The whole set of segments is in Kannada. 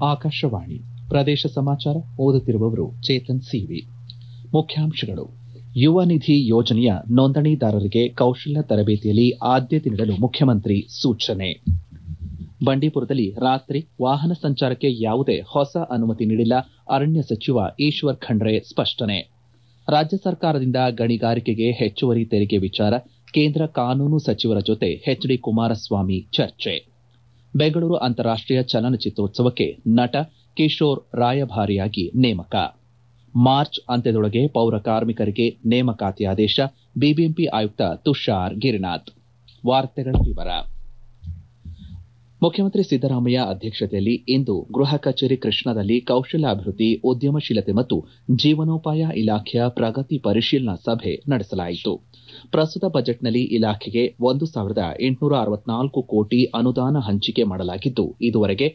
ಆಕಾಶವಾಣಿ ಪ್ರದೇಶ ಸಮಾಚಾರ ಓದುತ್ತಿರುವವರು ಚೇತನ್ ಸಿವಿ. ಮುಖ್ಯಾಂಶಗಳು: ಯುವ ನಿಧಿ ಯೋಜನೆಯ ನೋಂದಣಿದಾರರಿಗೆ ಕೌಶಲ್ಯ ತರಬೇತಿಯಲ್ಲಿ ಆದ್ಯತೆ ನೀಡಲು ಮುಖ್ಯಮಂತ್ರಿ ಸೂಚನೆ. ಬಂಡೀಪುರದಲ್ಲಿ ರಾತ್ರಿ ವಾಹನ ಸಂಚಾರಕ್ಕೆ ಯಾವುದೇ ಹೊಸ ಅನುಮತಿ ನೀಡಿಲ್ಲ, ಅರಣ್ಯ ಸಚಿವ ಈಶ್ವರ್ ಖಂಡ್ರೆ ಸ್ಪಷ್ಟನೆ. ರಾಜ್ಯ ಸರ್ಕಾರದಿಂದ ಗಣಿಗಾರಿಕೆಗೆ ಹೆಚ್ಚುವರಿ ತೆರಿಗೆ ವಿಚಾರ ಕೇಂದ್ರ ಕಾನೂನು ಸಚಿವರ ಜೊತೆ ಎಚ್ ಡಿ ಕುಮಾರಸ್ವಾಮಿ ಚರ್ಚೆ. ಬೆಂಗಳೂರು ಅಂತಾರಾಷ್ಟೀಯ ಚಲನಚಿತ್ರೋತ್ಸವಕ್ಕೆ ನಟ ಕಿಶೋರ್ ರಾಯಭಾರಿಯಾಗಿ ನೇಮಕ. ಮಾರ್ಚ್ ಅಂತ್ಯದೊಳಗೆ ಪೌರ ಕಾರ್ಮಿಕರಿಗೆ ನೇಮಕಾತಿ ಆದೇಶ, ಬಿಬಿಎಂಪಿ ಆಯುಕ್ತ ತುಷಾರ್ ಗಿರಿನಾಥ್. ವಾರ್ತೆಗಳ ವಿವರ. ಮುಖ್ಯಮಂತ್ರಿ ಸಿದ್ದರಾಮಯ್ಯ ಅಧ್ಯಕ್ಷತೆಯಲ್ಲಿ ಇಂದು ಗೃಹ ಕಚೇರಿ ಕೃಷ್ಣಾದಲ್ಲಿ ಕೌಶಲ್ಯಾಭಿವೃದ್ಧಿ, ಉದ್ಯಮಶೀಲತೆ ಮತ್ತು ಜೀವನೋಪಾಯ ಇಲಾಖೆಯ ಪ್ರಗತಿ ಪರಿಶೀಲನಾ ಸಭೆ ನಡೆಸಲಾಯಿತು. ಪ್ರಸ್ತುತ ಬಜೆಟ್ನಲ್ಲಿ ಇಲಾಖೆಗೆ 1,864 ಕೋಟಿ ಅನುದಾನ ಹಂಚಿಕೆ ಮಾಡಲಾಗಿದ್ದು, ಇದುವರೆಗೆ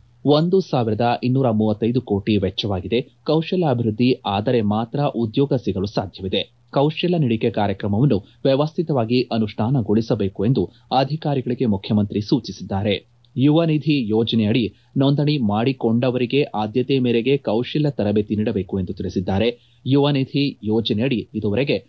1,235 ಕೋಟಿ ವೆಚ್ಚವಾಗಿದೆ. ಕೌಶಲ್ಯಾಭಿವೃದ್ಧಿ ಆದರೆ ಮಾತ್ರ ಉದ್ಯೋಗ ಸಿಗಲು ಸಾಧ್ಯವಿದೆ. ಕೌಶಲ್ಯ ನೀಡಿಕೆ ಕಾರ್ಯಕ್ರಮವನ್ನು ವ್ಯವಸ್ಥಿತವಾಗಿ ಅನುಷ್ಠಾನಗೊಳಿಸಬೇಕು ಎಂದು ಅಧಿಕಾರಿಗಳಿಗೆ ಮುಖ್ಯಮಂತ್ರಿ ಸೂಚಿಸಿದ್ದಾರೆ. ಯುವ ನಿಧಿ ಯೋಜನೆಯಡಿ ನೋಂದಣಿ ಮಾಡಿಕೊಂಡವರಿಗೆ ಆದ್ಯತೆ ಮೇರೆಗೆ ಕೌಶಲ್ಯ ತರಬೇತಿ ನೀಡಬೇಕು ಎಂದು ತಿಳಿಸಿದ್ದಾರೆ. ಯುವ ನಿಧಿ ಯೋಜನೆಯಡಿ ಇದುವರೆಗೆ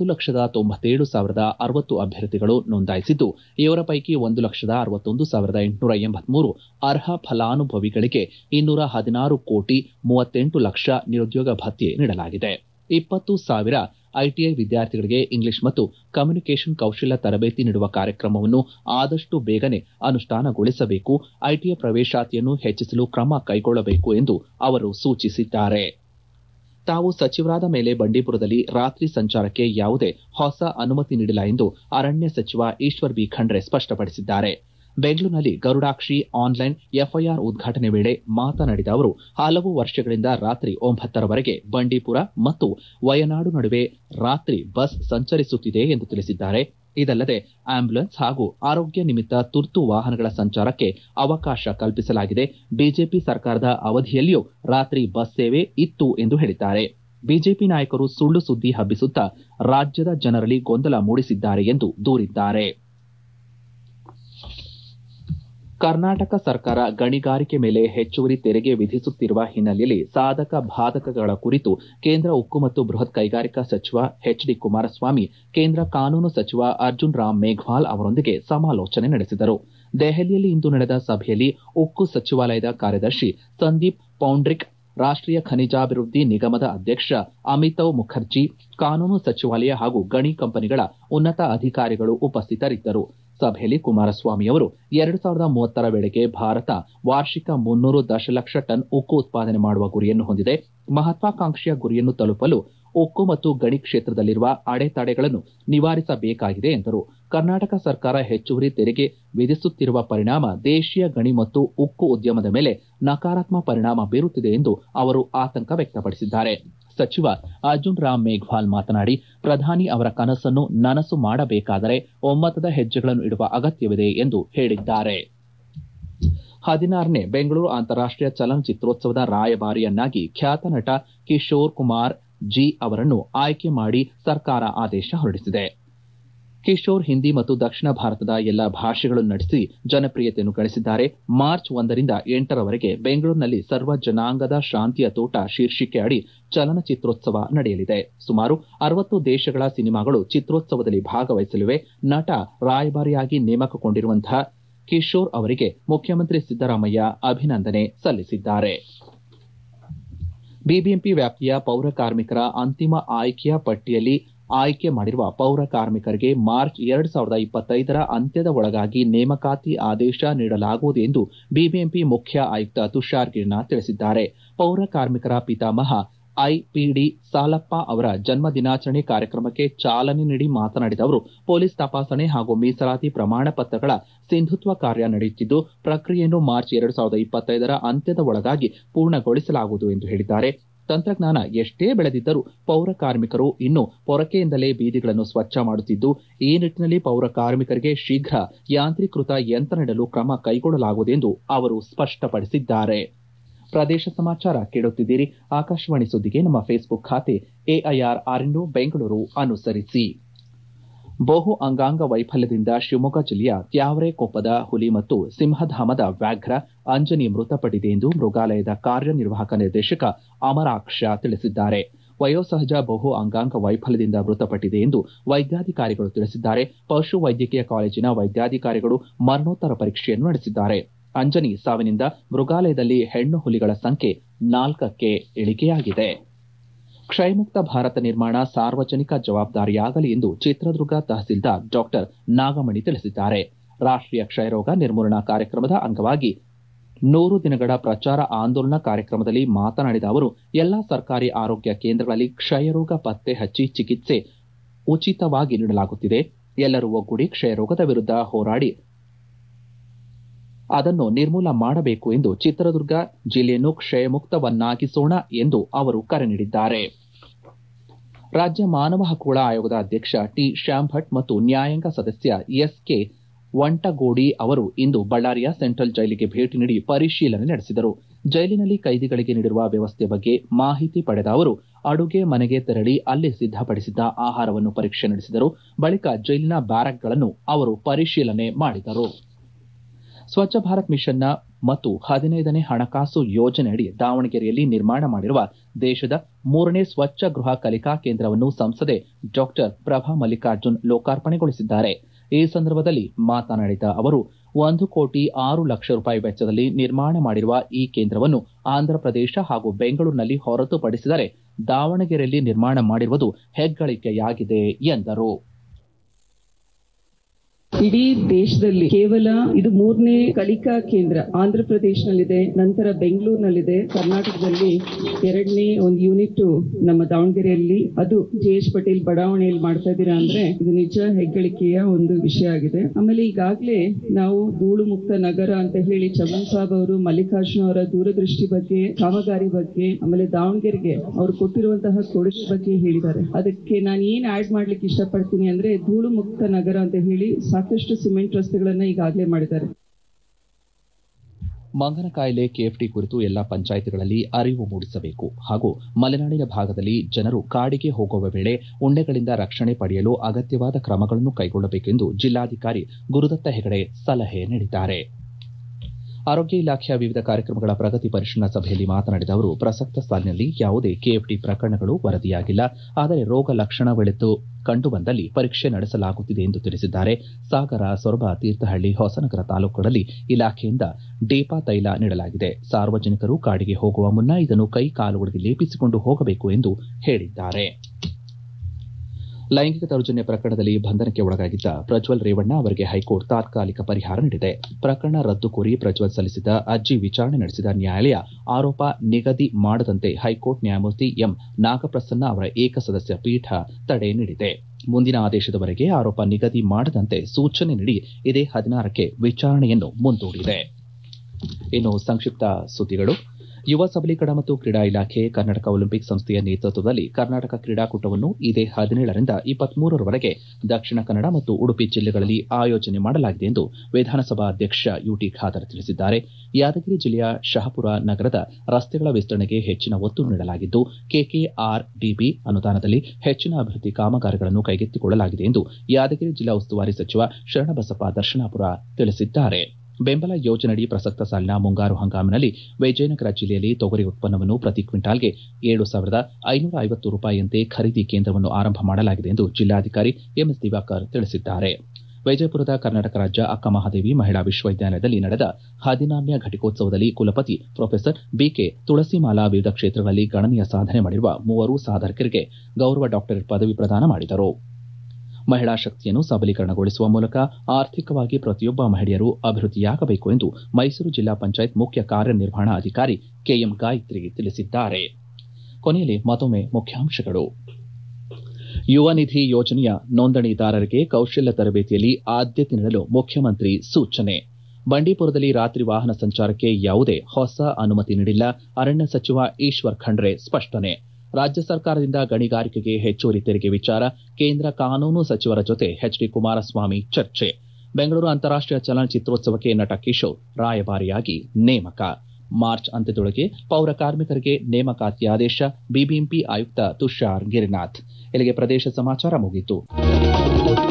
1,97,060 ಅಭ್ಯರ್ಥಿಗಳು ನೋಂದಾಯಿಸಿದ್ದು, ಇವರ ಪೈಕಿ 1,61,883 ಅರ್ಹ ಫಲಾನುಭವಿಗಳಿಗೆ 216 ಕೋಟಿ 38 ಲಕ್ಷ ನಿರುದ್ಯೋಗ ಭತ್ಯೆ ನೀಡಲಾಗಿದೆ. 20,000 ಐಟಿಐ ವಿದ್ಯಾರ್ಥಿಗಳಿಗೆ ಇಂಗ್ಲಿಷ್ ಮತ್ತು ಕಮ್ಯುನಿಕೇಷನ್ ಕೌಶಲ್ಯ ತರಬೇತಿ ನೀಡುವ ಕಾರ್ಯಕ್ರಮವನ್ನು ಆದಷ್ಟು ಬೇಗನೆ ಅನುಷ್ಠಾನಗೊಳಿಸಬೇಕು. ಐಟಿಐ ಪ್ರವೇಶಾತಿಯನ್ನು ಹೆಚ್ಚಿಸಲು ಕ್ರಮ ಕೈಗೊಳ್ಳಬೇಕು ಎಂದು ಅವರು ಸೂಚಿಸಿದ್ದಾರೆ. ತಾವು ಸಚಿವರಾದ ಮೇಲೆ ಬಂಡೀಪುರದಲ್ಲಿ ರಾತ್ರಿ ಸಂಚಾರಕ್ಕೆ ಯಾವುದೇ ಹೊಸ ಅನುಮತಿ ನೀಡಿಲ್ಲ ಎಂದು ಅರಣ್ಯ ಸಚಿವ ಈಶ್ವರ್ ಬಿ ಖಂಡ್ರೆ ಸ್ಪಷ್ಟಪಡಿಸಿದ್ದಾರೆ. ಬೆಂಗಳೂರಿನಲ್ಲಿ ಗರುಡಾಕ್ಷಿ ಆನ್ಲೈನ್ ಎಫ್ಐಆರ್ ಉದ್ಘಾಟನೆ ವೇಳೆ ಮಾತನಾಡಿದ ಅವರು, ಹಲವು ವರ್ಷಗಳಿಂದ ರಾತ್ರಿ 9ರವರೆಗೆ ಬಂಡೀಪುರ ಮತ್ತು ವಯನಾಡು ನಡುವೆ ರಾತ್ರಿ ಬಸ್ ಸಂಚರಿಸುತ್ತಿದೆ ಎಂದು ತಿಳಿಸಿದ್ದಾರೆ. ಇದಲ್ಲದೆ ಆಂಬ್ಯುಲೆನ್ಸ್ ಹಾಗೂ ಆರೋಗ್ಯ ನಿಮಿತ್ತ ತುರ್ತು ವಾಹನಗಳ ಸಂಚಾರಕ್ಕೆ ಅವಕಾಶ ಕಲ್ಪಿಸಲಾಗಿದೆ. ಬಿಜೆಪಿ ಸರ್ಕಾರದ ಅವಧಿಯಲ್ಲಿಯೂ ರಾತ್ರಿ ಬಸ್ ಸೇವೆ ಇತ್ತು ಎಂದು ಹೇಳಿದ್ದಾರೆ. ಬಿಜೆಪಿ ನಾಯಕರು ಸುಳ್ಳು ಸುದ್ದಿ ಹಬ್ಬಿಸುತ್ತಾ ರಾಜ್ಯದ ಜನರಲ್ಲಿ ಗೊಂದಲ ಮೂಡಿಸಿದ್ದಾರೆ ಎಂದು ದೂರಿದ್ದಾರೆ. ಕರ್ನಾಟಕ ಸರ್ಕಾರ ಗಣಿಗಾರಿಕೆ ಮೇಲೆ ಹೆಚ್ಚುವರಿ ತೆರಿಗೆ ವಿಧಿಸುತ್ತಿರುವ ಹಿನ್ನೆಲೆಯಲ್ಲಿ ಸಾಧಕ ಬಾಧಕಗಳ ಕುರಿತು ಕೇಂದ್ರ ಉಕ್ಕು ಮತ್ತು ಬೃಹತ್ ಕೈಗಾರಿಕಾ ಸಚಿವ ಎಚ್ ಡಿ ಕುಮಾರಸ್ವಾಮಿ ಕೇಂದ್ರ ಕಾನೂನು ಸಚಿವ ಅರ್ಜುನ್ ರಾಮ್ ಮೇಘ್ವಾಲ್ ಅವರೊಂದಿಗೆ ಸಮಾಲೋಚನೆ ನಡೆಸಿದರು. ದೆಹಲಿಯಲ್ಲಿ ಇಂದು ನಡೆದ ಸಭೆಯಲ್ಲಿ ಉಕ್ಕು ಸಚಿವಾಲಯದ ಕಾರ್ಯದರ್ಶಿ ಸಂದೀಪ್ ಪೌಂಡ್ರಿಕ್, ರಾಷ್ಟೀಯ ಖನಿಜಾಭಿವೃದ್ಧಿ ನಿಗಮದ ಅಧ್ಯಕ್ಷ ಅಮಿತವ್ ಮುಖರ್ಜಿ, ಕಾನೂನು ಸಚಿವಾಲಯ ಹಾಗೂ ಗಣಿ ಕಂಪನಿಗಳ ಉನ್ನತ ಅಧಿಕಾರಿಗಳು ಉಪಸ್ಥಿತರಿದ್ದರು. ಸಭೆಯಲ್ಲಿ ಕುಮಾರಸ್ವಾಮಿ ಅವರು 2030ರ ವೇಳೆಗೆ ಭಾರತ ವಾರ್ಷಿಕ 300 ದಶಲಕ್ಷ ಟನ್ ಉಕ್ಕು ಉತ್ಪಾದನೆ ಮಾಡುವ ಗುರಿಯನ್ನು ಹೊಂದಿದೆ. ಮಹತ್ವಾಕಾಂಕ್ಷೆಯ ಗುರಿಯನ್ನು ತಲುಪಲು ಉಕ್ಕು ಮತ್ತು ಗಣಿ ಕ್ಷೇತ್ರದಲ್ಲಿರುವ ಅಡೆತಡೆಗಳನ್ನು ನಿವಾರಿಸಬೇಕಾಗಿದೆ ಎಂದರು. ಕರ್ನಾಟಕ ಸರ್ಕಾರ ಹೆಚ್ಚುವರಿ ತೆರಿಗೆ ವಿಧಿಸುತ್ತಿರುವ ಪರಿಣಾಮ ದೇಶೀಯ ಗಣಿ ಮತ್ತು ಉಕ್ಕು ಉದ್ಯಮದ ಮೇಲೆ ನಕಾರಾತ್ಮಕ ಪರಿಣಾಮ ಬೀರುತ್ತಿದೆ ಎಂದು ಅವರು ಆತಂಕ ವ್ಯಕ್ತಪಡಿಸಿದ್ದಾರೆ. ಸಚಿವ ಅರ್ಜುನ್ ರಾಮ್ ಮೇಘ್ವಾಲ್ ಮಾತನಾಡಿ, ಪ್ರಧಾನಿ ಅವರ ಕನಸನ್ನು ನನಸು ಮಾಡಬೇಕಾದರೆ ಒಮ್ಮತದ ಹೆಜ್ಜೆಗಳನ್ನು ಇಡುವ ಅಗತ್ಯವಿದೆ ಎಂದು ಹೇಳಿದ್ದಾರೆ. 16ನೇ ಬೆಂಗಳೂರು ಅಂತಾರಾಷ್ಟೀಯ ಚಲನಚಿತ್ರೋತ್ಸವದ ರಾಯಭಾರಿಯನ್ನಾಗಿ ಖ್ಯಾತ ನಟ ಕಿಶೋರ್ ಕುಮಾರ್ ಜಿ ಅವರನ್ನು ಆಯ್ಕೆ ಮಾಡಿ ಸರ್ಕಾರ ಆದೇಶ ಹೊರಡಿಸಿದೆ. ಕಿಶೋರ್ ಹಿಂದಿ ಮತ್ತು ದಕ್ಷಿಣ ಭಾರತದ ಎಲ್ಲಾ ಭಾಷೆಗಳನ್ನು ನಟಿಸಿ ಜನಪ್ರಿಯತೆಯನ್ನು ಗಳಿಸಿದ್ದಾರೆ. ಮಾರ್ಚ್ 1ರಿಂದ 8ರವರೆಗೆ ಬೆಂಗಳೂರಿನಲ್ಲಿ ಸರ್ವ ಜನಾಂಗದ ಶಾಂತಿಯ ತೋಟ ಶೀರ್ಷಿಕೆ ಅಡಿ ಚಲನಚಿತ್ರೋತ್ಸವ ನಡೆಯಲಿದೆ. ಸುಮಾರು 60 ದೇಶಗಳ ಸಿನಿಮಾಗಳು ಚಿತ್ರೋತ್ಸವದಲ್ಲಿ ಭಾಗವಹಿಸಲಿವೆ. ನಟ ರಾಯಭಾರಿಯಾಗಿ ನೇಮಕಗೊಂಡಿರುವಂತಹ ಕಿಶೋರ್ ಅವರಿಗೆ ಮುಖ್ಯಮಂತ್ರಿ ಸಿದ್ದರಾಮಯ್ಯ ಅಭಿನಂದನೆ ಸಲ್ಲಿಸಿದ್ದಾರೆ. ಬಿಬಿಎಂಪಿ ವ್ಯಾಪ್ತಿಯ ಪೌರ ಕಾರ್ಮಿಕರ ಅಂತಿಮ ಆಯ್ಕೆಯ ಪಟ್ಟಿಯಲ್ಲಿ ಆಯ್ಕೆ ಮಾಡಿರುವ ಪೌರ ಕಾರ್ಮಿಕರಿಗೆ ಮಾರ್ಚ್ 2025ರ ಅಂತ್ಯದ ಒಳಗಾಗಿ ನೇಮಕಾತಿ ಆದೇಶ ನೀಡಲಾಗುವುದು ಎಂದು ಬಿಬಿಎಂಪಿ ಮುಖ್ಯ ಆಯುಕ್ತ ತುಷಾರ್ ಗಿರಿನಾಥ್ ತಿಳಿಸಿದ್ದಾರೆ. ಪೌರ ಕಾರ್ಮಿಕರ ಪಿತಾಮಹ ಐಪಿಡಿ ಸಾಲಪ್ಪ ಅವರ ಜನ್ಮ ದಿನಾಚರಣೆ ಕಾರ್ಯಕ್ರಮಕ್ಕೆ ಚಾಲನೆ ನೀಡಿ ಮಾತನಾಡಿದ ಅವರು, ಪೊಲೀಸ್ ತಪಾಸಣೆ ಹಾಗೂ ಮೀಸಲಾತಿ ಪ್ರಮಾಣ ಪತ್ರಗಳ ಸಿಂಧುತ್ವ ಕಾರ್ಯ ನಡೆಯುತ್ತಿದ್ದು, ಪ್ರಕ್ರಿಯೆಯನ್ನು ಮಾರ್ಚ್ 2025ರ ಅಂತ್ಯದ ಒಳಗಾಗಿ ಪೂರ್ಣಗೊಳಿಸಲಾಗುವುದು ಎಂದು ಹೇಳಿದ್ದಾರೆ. ತಂತ್ರಜ್ಞಾನ ಎಷ್ಟೇ ಬೆಳೆದಿದ್ದರೂ ಪೌರ ಕಾರ್ಮಿಕರು ಇನ್ನೂ ಪೊರಕೆಯಿಂದಲೇ ಬೀದಿಗಳನ್ನು ಸ್ವಚ್ಛ ಮಾಡುತ್ತಿದ್ದು, ಈ ನಿಟ್ಟಿನಲ್ಲಿ ಪೌರ ಕಾರ್ಮಿಕರಿಗೆ ಶೀಘ್ರ ಯಾಂತ್ರೀಕೃತ ಯಂತ್ರ ನೀಡಲು ಕ್ರಮ ಕೈಗೊಳ್ಳಲಾಗುವುದು ಎಂದು ಅವರು ಸ್ಪಷ್ಟಪಡಿಸಿದ್ದಾರೆ. ಪ್ರದೇಶ ಸಮಾಚಾರ ಕೇಳುತ್ತಿದ್ದೀರಿ. ಆಕಾಶವಾಣಿ ಸುದ್ದಿಗೆ ನಮ್ಮ ಫೇಸ್ಬುಕ್ ಖಾತೆ AIR ಬೆಂಗಳೂರು ಅನುಸರಿಸಿ. ಬಹು ಅಂಗಾಂಗ ವೈಫಲ್ಯದಿಂದ ಶಿವಮೊಗ್ಗ ಜಿಲ್ಲೆಯ ತ್ಯಾವರೆಕೊಪ್ಪದ ಹುಲಿ ಮತ್ತು ಸಿಂಹಧಾಮದ ವ್ಯಾಘ್ರ ಅಂಜನಿ ಮೃತಪಟ್ಟಿದೆ ಎಂದು ಮೃಗಾಲಯದ ಕಾರ್ಯನಿರ್ವಾಹಕ ನಿರ್ದೇಶಕ ಅಮರಾಕ್ಷ ತಿಳಿಸಿದ್ದಾರೆ. ವಯೋಸಹಜ ಬಹು ಅಂಗಾಂಗ ವೈಫಲ್ಯದಿಂದ ಮೃತಪಟ್ಟಿದೆ ಎಂದು ವೈದ್ಯಾಧಿಕಾರಿಗಳು ತಿಳಿಸಿದ್ದಾರೆ. ಪಶು ವೈದ್ಯಕೀಯ ಕಾಲೇಜಿನ ವೈದ್ಯಾಧಿಕಾರಿಗಳು ಮರಣೋತ್ತರ ಪರೀಕ್ಷೆಯನ್ನು ನಡೆಸಿದ್ದಾರೆ. ಅಂಜನಿ ಸಾವಿನಿಂದ ಮೃಗಾಲಯದಲ್ಲಿ ಹೆಣ್ಣು ಹುಲಿಗಳ ಸಂಖ್ಯೆ 4ಕ್ಕೆ ಇಳಿಕೆಯಾಗಿದೆ. ಕ್ಷಯಮುಕ್ತ ಭಾರತ ನಿರ್ಮಾಣ ಸಾರ್ವಜನಿಕ ಜವಾಬ್ದಾರಿಯಾಗಲಿ ಎಂದು ಚಿತ್ರದುರ್ಗ ತಹಸೀಲ್ದಾರ್ ಡಾ ನಾಗಮಣಿ ತಿಳಿಸಿದ್ದಾರೆ. ರಾಷ್ಟೀಯ ಕ್ಷಯರೋಗ ನಿರ್ಮೂಲನಾ ಕಾರ್ಯಕ್ರಮದ ಅಂಗವಾಗಿ 100 ದಿನಗಳ ಪ್ರಚಾರ ಆಂದೋಲನ ಕಾರ್ಯಕ್ರಮದಲ್ಲಿ ಮಾತನಾಡಿದ ಅವರು, ಎಲ್ಲಾ ಸರ್ಕಾರಿ ಆರೋಗ್ಯ ಕೇಂದ್ರಗಳಲ್ಲಿ ಕ್ಷಯರೋಗ ಪತ್ತೆ ಹಚ್ಚಿ ಚಿಕಿತ್ಸೆ ಉಚಿತವಾಗಿ ನೀಡಲಾಗುತ್ತಿದೆ. ಎಲ್ಲರೂ ಒಗ್ಗೂಡಿ ಕ್ಷಯರೋಗದ ವಿರುದ್ಧ ಹೋರಾಡಿ ಅದನ್ನು ನಿರ್ಮೂಲ ಮಾಡಬೇಕು ಎಂದು ಚಿತ್ರದುರ್ಗ ಜಿಲ್ಲೆಯನ್ನು ಕ್ಷಯಮುಕ್ತವನ್ನಾಗಿಸೋಣ ಎಂದು ಅವರು ಕರೆ ನೀಡಿದ್ದಾರೆ. ರಾಜ್ಯ ಮಾನವ ಹಕ್ಕುಗಳ ಆಯೋಗದ ಅಧ್ಯಕ್ಷ ಟಿ ಶ್ಯಾಮ್ ಭಟ್ ಮತ್ತು ನ್ಯಾಯಾಂಗ ಸದಸ್ಯ ಎಸ್ಕೆ ವಂಟಗೋಡಿ ಅವರು ಇಂದು ಬಳ್ಳಾರಿಯ ಸೆಂಟ್ರಲ್ ಜೈಲಿಗೆ ಭೇಟಿ ನೀಡಿ ಪರಿಶೀಲನೆ ನಡೆಸಿದರು. ಜೈಲಿನಲ್ಲಿ ಕೈದಿಗಳಿಗೆ ನೀಡಿರುವ ವ್ಯವಸ್ಥೆ ಬಗ್ಗೆ ಮಾಹಿತಿ ಪಡೆದ ಅವರು ಅಡುಗೆ ಮನೆಗೆ ತೆರಳಿ ಅಲ್ಲಿ ಸಿದ್ದಪಡಿಸಿದ್ದ ಆಹಾರವನ್ನು ಪರೀಕ್ಷೆ ನಡೆಸಿದರು. ಬಳಿಕ ಜೈಲಿನ ಬ್ಯಾರಕ್ಗಳನ್ನು ಅವರು ಪರಿಶೀಲನೆ ಮಾಡಿದರು. ಸ್ವಚ್ಛ ಭಾರತ್ ಮಿಷನ್ನ ಮತ್ತು 15ನೇ ಹಣಕಾಸು ಯೋಜನೆಯಡಿ ದಾವಣಗೆರೆಯಲ್ಲಿ ನಿರ್ಮಾಣ ಮಾಡಿರುವ ದೇಶದ 3ನೇ ಸ್ವಚ್ಛ ಗೃಹ ಕಲಿಕಾ ಕೇಂದ್ರವನ್ನು ಸಂಸದೆ ಡಾ ಪ್ರಭಾ ಮಲ್ಲಿಕಾರ್ಜುನ್ ಲೋಕಾರ್ಪಣೆಗೊಳಿಸಿದ್ದಾರೆ. ಈ ಸಂದರ್ಭದಲ್ಲಿ ಮಾತನಾಡಿದ ಅವರು 1,06,00,000 ರೂಪಾಯಿ ವೆಚ್ಚದಲ್ಲಿ ನಿರ್ಮಾಣ ಮಾಡಿರುವ ಈ ಕೇಂದ್ರವನ್ನು ಆಂಧ್ರಪ್ರದೇಶ ಹಾಗೂ ಬೆಂಗಳೂರಿನಲ್ಲಿ ಹೊರತುಪಡಿಸಿದರೆ ದಾವಣಗೆರೆಯಲ್ಲಿ ನಿರ್ಮಾಣ ಮಾಡಿರುವುದು ಹೆಗ್ಗಳಿಕೆಯಾಗಿದೆ ಎಂದರು. ಇಡೀ ದೇಶದಲ್ಲಿ ಕೇವಲ ಇದು 3ನೇ ಕಲಿಕಾ ಕೇಂದ್ರ ಆಂಧ್ರಪ್ರದೇಶನಲ್ಲಿದೆ, ನಂತರ ಬೆಂಗಳೂರಿನಲ್ಲಿದೆ, ಕರ್ನಾಟಕದಲ್ಲಿ 2ನೇ ಒಂದು ಯೂನಿಟ್ ನಮ್ಮ ದಾವಣಗೆರೆಯಲ್ಲಿ, ಅದು ಜೆ.ಎಚ್. ಪಟೇಲ್ ಬಡಾವಣೆಯಲ್ಲಿ ಮಾಡ್ತಾ ಇದ್ದೀರಾ ಅಂದ್ರೆ ಇದು ನಿಜ ಹೆಗ್ಗಳಿಕೆಯ ಒಂದು ವಿಷಯ ಆಗಿದೆ. ಆಮೇಲೆ ಈಗಾಗಲೇ ನಾವು ಧೂಳು ಮುಕ್ತ ನಗರ ಅಂತ ಹೇಳಿ ಚಮನ್ ಸಾಬ್ ಅವರು ಮಲ್ಲಿಕಾರ್ಜುನ ಅವರ ದೂರದೃಷ್ಟಿ ಬಗ್ಗೆ, ಕಾಮಗಾರಿ ಬಗ್ಗೆ, ಆಮೇಲೆ ದಾವಣಗೆರೆಗೆ ಅವರು ಕೊಟ್ಟಿರುವಂತಹ ಕೊಡುಗೆ ಬಗ್ಗೆ ಹೇಳಿದ್ದಾರೆ. ಅದಕ್ಕೆ ನಾನು ಏನ್ ಆಡ್ ಮಾಡ್ಲಿಕ್ಕೆ ಇಷ್ಟಪಡ್ತೀನಿ ಅಂದ್ರೆ ಧೂಳು ಮುಕ್ತ ನಗರ ಅಂತ ಹೇಳಿ ಸಾಕಷ್ಟು ಸಿಮೆಂಟ್ ರಸ್ತೆಗಳನ್ನ ಈಗಾಗಲೇ ಮಾಡಿದ್ದಾರೆ. ಮಂಗನ ಕಾಯಿಲೆ ಕೆಎಫ್ಡಿ ಕುರಿತು ಎಲ್ಲಾ ಪಂಚಾಯಿತಿಗಳಲ್ಲಿ ಅರಿವು ಮೂಡಿಸಬೇಕು ಹಾಗೂ ಮಲೆನಾಡಿನ ಭಾಗದಲ್ಲಿ ಜನರು ಕಾಡಿಗೆ ಹೋಗುವ ವೇಳೆ ಉಂಡೆಗಳಿಂದ ರಕ್ಷಣೆ ಪಡೆಯಲು ಅಗತ್ಯವಾದ ಕ್ರಮಗಳನ್ನು ಕೈಗೊಳ್ಳಬೇಕೆಂದು ಜಿಲ್ಲಾಧಿಕಾರಿ ಗುರುದತ್ತ ಹೆಗಡೆ ಸಲಹೆ ನೀಡಿದ್ದಾರೆ. ಆರೋಗ್ಯ ಇಲಾಖೆಯ ವಿವಿಧ ಕಾರ್ಯಕ್ರಮಗಳ ಪ್ರಗತಿ ಪರಿಶೀಲನಾ ಸಭೆಯಲ್ಲಿ ಮಾತನಾಡಿದ ಅವರು, ಪ್ರಸಕ್ತ ಸಾಲಿನಲ್ಲಿ ಯಾವುದೇ ಕೆಎಫ್ಡಿ ಪ್ರಕರಣಗಳು ವರದಿಯಾಗಿಲ್ಲ. ಆದರೆ ರೋಗ ಲಕ್ಷಣಗಳಿದ್ದು ಕಂಡುಬಂದಲ್ಲಿ ಪರೀಕ್ಷೆ ನಡೆಸಲಾಗುತ್ತಿದೆ ಎಂದು ತಿಳಿಸಿದ್ದಾರೆ. ಸಾಗರ, ಸೊರಬ, ತೀರ್ಥಹಳ್ಳಿ, ಹೊಸನಗರ ತಾಲೂಕುಗಳಲ್ಲಿ ಇಲಾಖೆಯಿಂದ ಡೇಪಾ ತೈಲ ನೀಡಲಾಗಿದೆ. ಸಾರ್ವಜನಿಕರು ಕಾಡಿಗೆ ಹೋಗುವ ಮುನ್ನ ಇದನ್ನು ಕೈ ಕಾಲುಗಳಿಗೆ ಲೇಪಿಸಿಕೊಂಡು ಹೋಗಬೇಕು ಎಂದು ಹೇಳಿದ್ದಾರೆ. ಲೈಂಗಿಕ ದೌರ್ಜನ್ಯ ಪ್ರಕರಣದಲ್ಲಿ ಬಂಧನಕ್ಕೆ ಒಳಗಾಗಿದ್ದ ಪ್ರಜ್ವಲ್ ರೇವಣ್ಣ ಅವರಿಗೆ ಹೈಕೋರ್ಟ್ ತಾತ್ಕಾಲಿಕ ಪರಿಹಾರ ನೀಡಿದೆ. ಪ್ರಕರಣ ರದ್ದು ಕೋರಿ ಪ್ರಜ್ವಲ್ ಸಲ್ಲಿಸಿದ್ದ ಅರ್ಜಿ ವಿಚಾರಣೆ ನಡೆಸಿದ ನ್ಯಾಯಾಲಯ ಆರೋಪ ನಿಗದಿ ಮಾಡದಂತೆ ಹೈಕೋರ್ಟ್ ನ್ಯಾಯಮೂರ್ತಿ ಎಂ ನಾಗಪ್ರಸನ್ನ ಅವರ ಏಕಸದಸ್ಯ ಪೀಠ ತಡೆ ನೀಡಿದೆ. ಮುಂದಿನ ಆದೇಶದವರೆಗೆ ಆರೋಪ ನಿಗದಿ ಮಾಡದಂತೆ ಸೂಚನೆ ನೀಡಿ ಇದೇ 16ಕ್ಕೆ ವಿಚಾರಣೆಯನ್ನು ಮುಂದೂಡಿದೆ. ಇನ್ನು ಸಂಕ್ಷಿಪ್ತ ಸುದ್ದಿಗಳು. ಯುವ ಸಬಲೀಕರಣ ಮತ್ತು ಕ್ರೀಡಾ ಇಲಾಖೆ ಕರ್ನಾಟಕ ಒಲಿಂಪಿಕ್ ಸಂಸ್ಥೆಯ ನೇತೃತ್ವದಲ್ಲಿ ಕರ್ನಾಟಕ ಕ್ರೀಡಾಕೂಟವನ್ನು ಇದೇ 17ರಿಂದ 23ರವರೆಗೆ ದಕ್ಷಿಣ ಕನ್ನಡ ಮತ್ತು ಉಡುಪಿ ಜಿಲ್ಲೆಗಳಲ್ಲಿ ಆಯೋಜನೆ ಮಾಡಲಾಗಿದೆ ಎಂದು ವಿಧಾನಸಭಾ ಅಧ್ಯಕ್ಷ ಯುಟಿ ಖಾದರ್ ತಿಳಿಸಿದ್ದಾರೆ. ಯಾದಗಿರಿ ಜಿಲ್ಲೆಯ ಶಹಾಪುರ ನಗರದ ರಸ್ತೆಗಳ ವಿಸ್ತರಣೆಗೆ ಹೆಚ್ಚಿನ ಒತ್ತು ನೀಡಲಾಗಿದ್ದು ಕೆಕೆಆರ್ಡಿಬಿ ಅನುದಾನದಲ್ಲಿ ಹೆಚ್ಚಿನ ಅಭಿವೃದ್ಧಿ ಕಾಮಗಾರಿಗಳನ್ನು ಕೈಗೆತ್ತಿಕೊಳ್ಳಲಾಗಿದೆ ಎಂದು ಯಾದಗಿರಿ ಜಿಲ್ಲಾ ಉಸ್ತುವಾರಿ ಸಚಿವ ಶರಣಬಸಪ್ಪ ದರ್ಶನಾಪುರ ತಿಳಿಸಿದ್ದಾರೆ. ಬೆಂಬಲ ಯೋಜನೆಯಡಿ ಪ್ರಸಕ್ತ ಸಾಲಿನ ಮುಂಗಾರು ಹಂಗಾಮಿನಲ್ಲಿ ವಿಜಯನಗರ ಜಿಲ್ಲೆಯಲ್ಲಿ ತೊಗರಿ ಉತ್ಪನ್ನವನ್ನು ಪ್ರತಿ ಕ್ವಿಂಟಾಲ್ಗೆ 7,550 ರೂಪಾಯಿಯಂತೆ ಖರೀದಿ ಕೇಂದ್ರವನ್ನು ಆರಂಭ ಮಾಡಲಾಗಿದೆ ಎಂದು ಜಿಲ್ಲಾಧಿಕಾರಿ ಎಂಎಸ್ ದಿವಾಕರ್ ತಿಳಿಸಿದ್ದಾರೆ. ವಿಜಯಪುರದ ಕರ್ನಾಟಕ ರಾಜ್ಯ ಅಕ್ಕಮಹಾದೇವಿ ಮಹಿಳಾ ವಿಶ್ವವಿದ್ಯಾಲಯದಲ್ಲಿ ನಡೆದ 16ನೇ ಘಟಿಕೋತ್ಸವದಲ್ಲಿ ಕುಲಪತಿ ಪ್ರೊಫೆಸರ್ ಬಿಕೆ ತುಳಸಿಮಾಲಾ ವಿವಿಧ ಕ್ಷೇತ್ರಗಳಲ್ಲಿ ಗಣನೀಯ ಸಾಧನೆ ಮಾಡಿರುವ 3 ಸಾಧಕರಿಗೆ ಗೌರವ ಡಾಕ್ಟರೇಟ್ ಪದವಿ ಪ್ರದಾನ ಮಾಡಿದರು. ಮಹಿಳಾ ಶಕ್ತಿಯನ್ನು ಸಬಲೀಕರಣಗೊಳಿಸುವ ಮೂಲಕ ಆರ್ಥಿಕವಾಗಿ ಪ್ರತಿಯೊಬ್ಬ ಮಹಿಳೆಯರು ಅಭಿವೃದ್ಧಿಯಾಗಬೇಕು ಎಂದು ಮೈಸೂರು ಜಿಲ್ಲಾ ಪಂಚಾಯತ್ ಮುಖ್ಯ ಕಾರ್ಯನಿರ್ವಹಣಾಧಿಕಾರಿ ಕೆಎಂ ಗಾಯತ್ರಿ ತಿಳಿಸಿದ್ದಾರೆ. ಕೊನೆಯಲ್ಲಿ ಮತ್ತೊಮ್ಮೆ ಮುಖ್ಯಾಂಶಗಳು. ಯುವ ನಿಧಿ ಯೋಜನೆಯ ನೋಂದಣಿದಾರರಿಗೆ ಕೌಶಲ್ಯ ತರಬೇತಿಯಲ್ಲಿ ಆದ್ಯತೆ ನೀಡಲು ಮುಖ್ಯಮಂತ್ರಿ ಸೂಚನೆ. ಬಂಡೀಪುರದಲ್ಲಿ ರಾತ್ರಿ ವಾಹನ ಸಂಚಾರಕ್ಕೆ ಯಾವುದೇ ಹೊಸ ಅನುಮತಿ ನೀಡಿಲ್ಲ. ಅರಣ್ಯ ಸಚಿವ ಈಶ್ವರ್ ಖಂಡ್ರೆ ಸ್ಪಷ್ಟನೆ. ರಾಜ್ಯ ಸರ್ಕಾರದಿಂದ ಗಣಿಗಾರಿಕೆಗೆ ಹೆಚ್ಚುವರಿ ತೆರಿಗೆ ವಿಚಾರ ಕೇಂದ್ರ ಕಾನೂನು ಸಚಿವರ ಜೊತೆ ಎಚ್ಡಿ ಕುಮಾರಸ್ವಾಮಿ ಚರ್ಚೆ. ಬೆಂಗಳೂರು ಅಂತಾರಾಷ್ಟೀಯ ಚಲನಚಿತ್ರೋತ್ಸವಕ್ಕೆ ನಟ ಕಿಶೋರ್ ರಾಯಭಾರಿಯಾಗಿ ನೇಮಕ. ಮಾರ್ಚ್ ಅಂತ್ಯದೊಳಗೆ ಪೌರ ಕಾರ್ಮಿಕರಿಗೆ ನೇಮಕಾತಿ ಆದೇಶ ಬಿಬಿಎಂಪಿ ಆಯುಕ್ತ ತುಷಾರ್ ಗಿರಿನಾಥ್. ಇಲ್ಲಿಗೆ ಪ್ರದೇಶ ಸಮಾಚಾರ ಮುಗಿಯಿತು.